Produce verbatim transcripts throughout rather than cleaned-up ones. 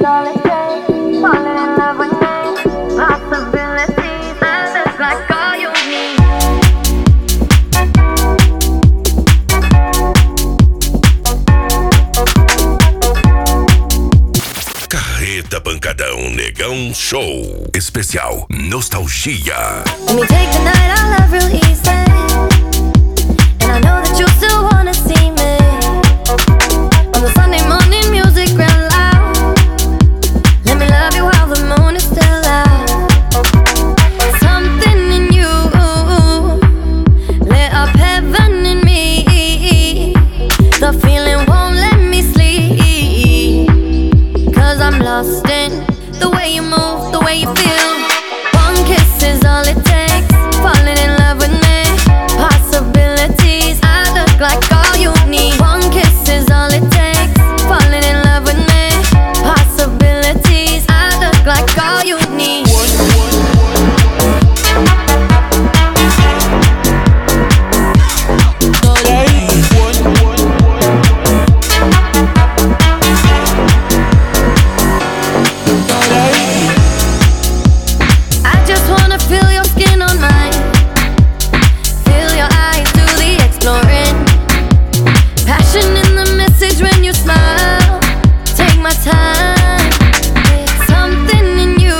all it takes. Falling in love with me. Possibilities that look like all you need. Carreta Pancadão Negão Show Especial Nostalgia. Let me take the night I love real easy. And I know that you still wanna see me. On the Sunday morning music real loud. Let me love you while the moon is still out. Something in you lit up heaven in me. The feeling won't let me sleep. Cause I'm lost in the way you move, the way you feel. One kiss is all it takes. Falling in love with me. Possibilities, I look like all you need. One kiss is all it takes. Falling in love with me. Possibilities, I look like all you need. I just wanna feel your skin on mine. Feel your eyes do the exploring. Passion in the message when you smile. Take my time. Something in you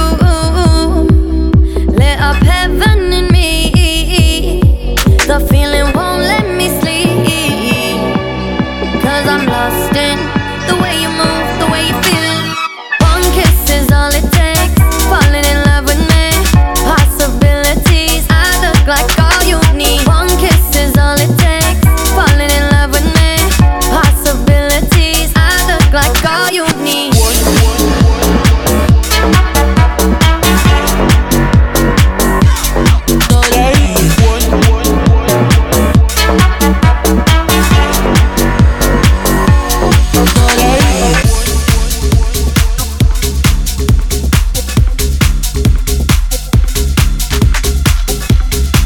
lit up heaven in me. The feeling won't let me sleep. Cause I'm lost in the way you move, the way you feel. One kiss is all it takes. Falling in love with me. Possibilities, I look like all you need. One kiss is all it takes. Falling in love with me. Possibilities, I look like all you need.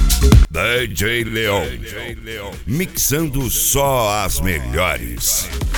D J Leon, mixando só as melhores.